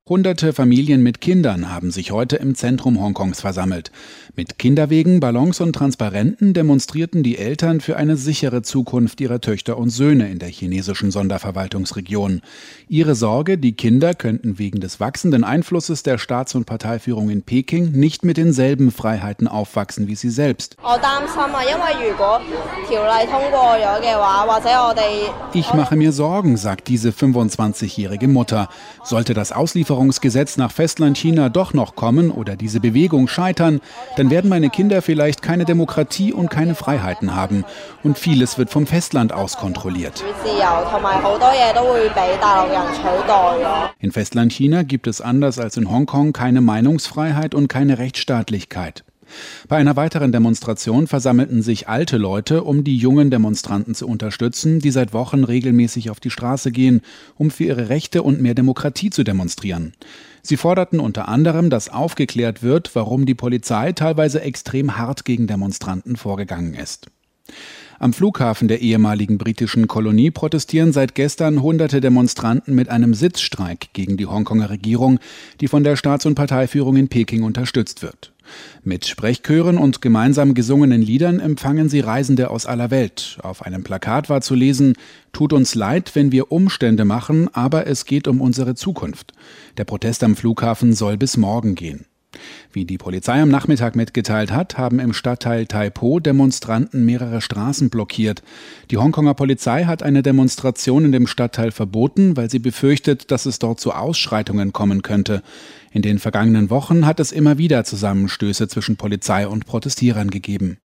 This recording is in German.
Hunderte Familien mit Kindern haben sich heute im Zentrum Hongkongs versammelt. Mit Kinderwegen, Ballons und Transparenten demonstrierten die Eltern für eine sichere Zukunft ihrer Töchter und Söhne in der chinesischen Sonderverwaltungsregion. Ihre Sorge, die Kinder könnten wegen des wachsenden Einflusses der Staats- und Parteiführung in Peking nicht mit denselben Freiheiten aufwachsen wie sie selbst. Ich mache mir Sorgen, sagt diese 25-jährige Mutter. Sollte das Auslieferungsgesetz nach Festlandchina doch noch kommen oder diese Bewegung scheitern, dann werden meine Kinder vielleicht keine Demokratie und keine Freiheiten haben. Und vieles wird vom Festland aus kontrolliert. In Festlandchina gibt es anders als in Hongkong keine Meinungsfreiheit und keine Rechtsstaatlichkeit. Bei einer weiteren Demonstration versammelten sich alte Leute, um die jungen Demonstranten zu unterstützen, die seit Wochen regelmäßig auf die Straße gehen, um für ihre Rechte und mehr Demokratie zu demonstrieren. Sie forderten unter anderem, dass aufgeklärt wird, warum die Polizei teilweise extrem hart gegen Demonstranten vorgegangen ist. Am Flughafen der ehemaligen britischen Kolonie protestieren seit gestern hunderte Demonstranten mit einem Sitzstreik gegen die Hongkonger Regierung, die von der Staats- und Parteiführung in Peking unterstützt wird. Mit Sprechchören und gemeinsam gesungenen Liedern empfangen sie Reisende aus aller Welt. Auf einem Plakat war zu lesen: Tut uns leid, wenn wir Umstände machen, aber es geht um unsere Zukunft. Der Protest am Flughafen soll bis morgen gehen. Wie die Polizei am Nachmittag mitgeteilt hat, haben im Stadtteil Tai Po Demonstranten mehrere Straßen blockiert. Die Hongkonger Polizei hat eine Demonstration in dem Stadtteil verboten, weil sie befürchtet, dass es dort zu Ausschreitungen kommen könnte. In den vergangenen Wochen hat es immer wieder Zusammenstöße zwischen Polizei und Protestierern gegeben.